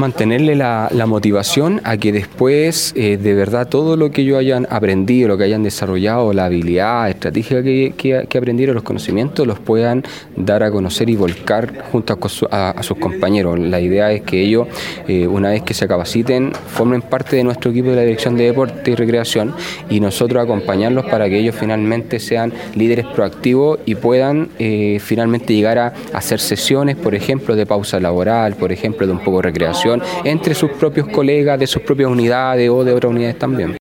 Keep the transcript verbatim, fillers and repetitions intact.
mantenerle la, la motivación a que después eh, de verdad todo lo que ellos hayan aprendido, lo que hayan desarrollado, la habilidad, estrategia que, que, que aprendieron, los conocimientos, los puedan dar a conocer y volcar junto a, su, a, a sus compañeros. La idea es que ellos, eh, una vez que se capaciten, formen parte de nuestro equipo de la Dirección de Deporte y Recreación y nosotros acompañarlos para que ellos finalmente sean líderes proactivos y puedan eh, finalmente llegar a hacer sesiones, por ejemplo, de pausa laboral, por ejemplo, de un poco de recreación, entre sus propios colegas, de sus propias unidades o de otras unidades también.